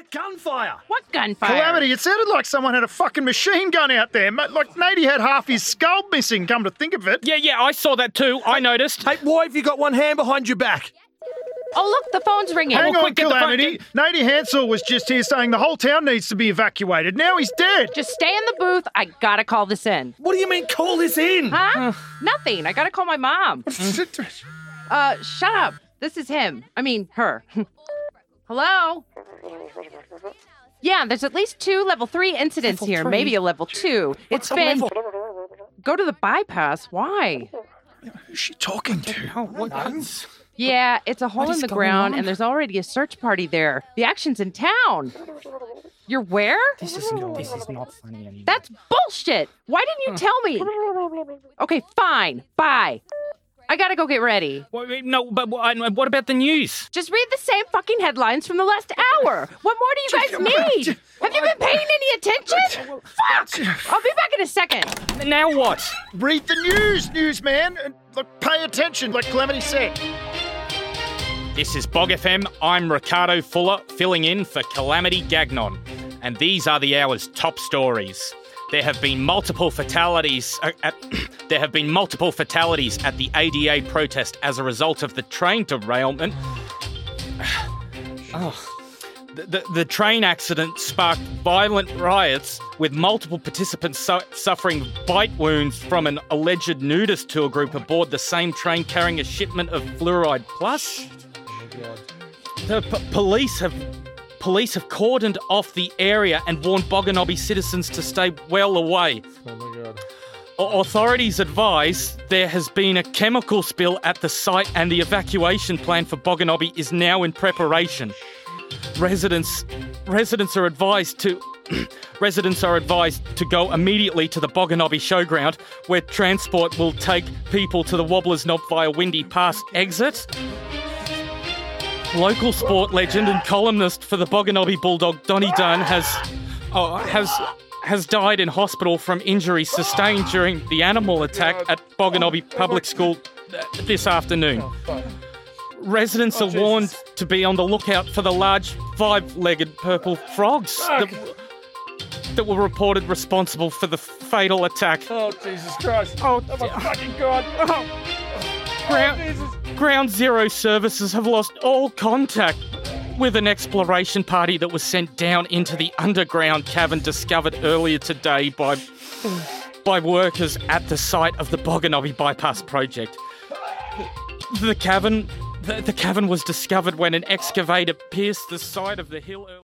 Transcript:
that gunfire? What gunfire? Calamity, it sounded like someone had a fucking machine gun out there. Like, Nady had half his skull missing, come to think of it. Yeah, I saw that too. I noticed. Hey, why have you got one hand behind your back? Oh, look, the phone's ringing. Hang on, quick, get the phone, Calamity. Nady Hansel was just here saying the whole town needs to be evacuated. Now he's dead. Just stay in the booth. I gotta call this in. What do you mean call this in? Huh? Nothing. I gotta call my mom. Shut up. This is him. I mean, her. Hello? Yeah, there's at least 2 level 3 incidents Level here, 3? maybe a level 2. What's It's a been... level? Go to the bypass. Why? Who's she talking to? Yeah, it's a hole in is the going ground, on? and there's already a search party there. The action's in town. You're where? This is not funny anymore. That's bullshit. Why didn't you tell me? Okay, fine. Bye. I gotta go get ready. No, but what about the news? Just read the same fucking headlines from the last hour. What more do you guys need? Have you been paying any attention? Fuck! I'll be back in a second. Now what? Read the news, newsman. And look, pay attention, like Calamity said. This is Bog FM. I'm Ricardo Fuller, filling in for Calamity Gagnon. And these are the hour's top stories. There have been multiple fatalities at the ADA protest as a result of the train derailment. The train accident sparked violent riots, with multiple participants suffering bite wounds from an alleged nudist tour group aboard the same train carrying a shipment of Fluoride Plus. The police have cordoned off the area and warned Boganobbie citizens to stay well away. Oh my God. Authorities advise there has been a chemical spill at the site and the evacuation plan for Boganobbie is now in preparation. Residents are advised to go immediately to the Boganobbie Showground, where transport will take people to the Wobblers Knob via Windy Pass exit. Local sport legend and columnist for the Boganobbie Bulldog, Donny Dunn, has died in hospital from injuries sustained during the animal attack at Boganobbie Public School this afternoon. Residents are warned to be on the lookout for the large 5-legged purple frogs that were reported responsible for the fatal attack. Oh, Jesus Christ. Oh, my fucking God. Ground Zero services have lost all contact with an exploration party that was sent down into the underground cavern discovered earlier today by workers at the site of the Boganobbie Bypass project. The cavern was discovered when an excavator pierced the side of the hill.